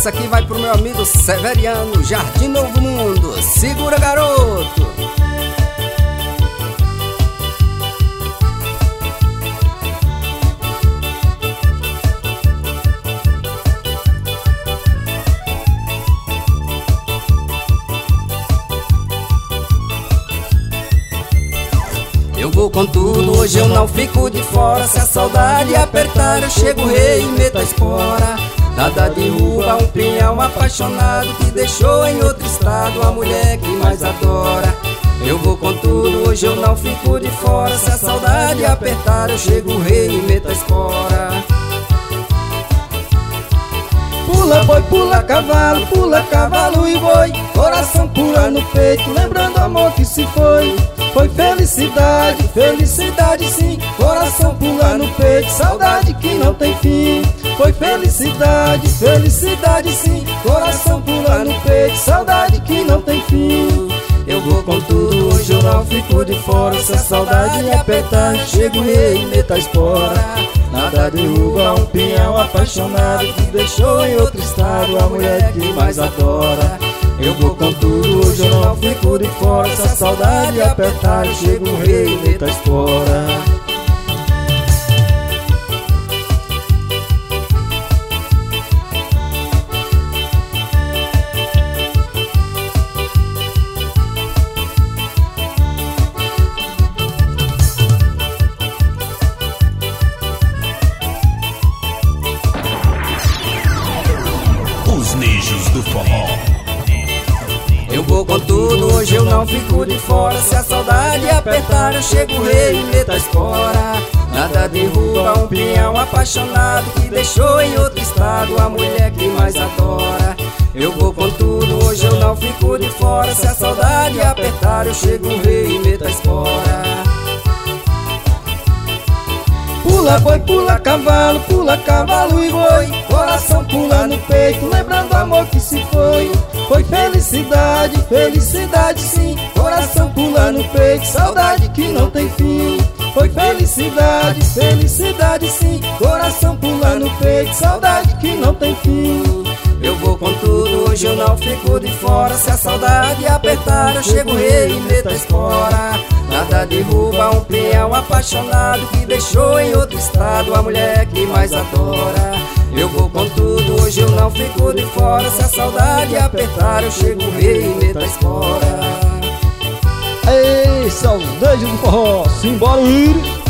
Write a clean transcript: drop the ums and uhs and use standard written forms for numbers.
Essa aqui vai pro meu amigo Severiano, Jardim Novo Mundo. Segura, garoto! Eu vou com tudo, hoje eu não fico de fora. Se a saudade apertar, eu chego rei e meto a espora. Nada derruba um pinhão apaixonado que deixou em outro estado a mulher que mais adora. Eu vou com tudo, hoje eu não fico de fora. Se a saudade apertar, eu chego rei e meto a espora. Pula boi, pula cavalo e boi. Coração pula no peito, lembrando o amor que se foi. Foi felicidade, felicidade sim. Coração pula no peito, saudade que não tem fim. Foi felicidade, felicidade sim. Coração pula no peito, saudade que não tem fim. Eu vou com tudo, hoje eu não fico de fora. Se a saudade apertar, chego rei e meto a espora. Nada derruba um pinhão apaixonado que deixou em outro estado a mulher que mais adora. Eu vou com tudo, hoje eu não fico de fora. Se a saudade apertar, chego rei e meto a espora. Os Nejos do Forró. Eu vou com tudo, hoje eu não fico de fora. Se a saudade apertar, eu chego rei e meto a espora. Nada derruba um pinhão apaixonado que deixou em outro estado a mulher que mais adora. Eu vou com tudo, hoje eu não fico de fora. Se a saudade apertar, eu chego rei e meto a espora. Pula boi, pula cavalo e boi. Coração pula no peito, lembrando o amor que se foi. Foi felicidade, felicidade sim. Coração pula no peito, saudade que não tem fim. Foi felicidade, felicidade sim. Coração pula no peito, saudade que não tem fim. Eu vou com tudo, hoje eu não fico de fora. Se a saudade apertar, eu chego rei e meto a espora. Nada derruba um pinhão apaixonado que deixou em outro estado a mulher que mais adora. Eu vou com tudo, hoje eu não fico de fora. Se a saudade apertar, eu chego rei e meto a espora. Ei, saudade do forró, simbora ir.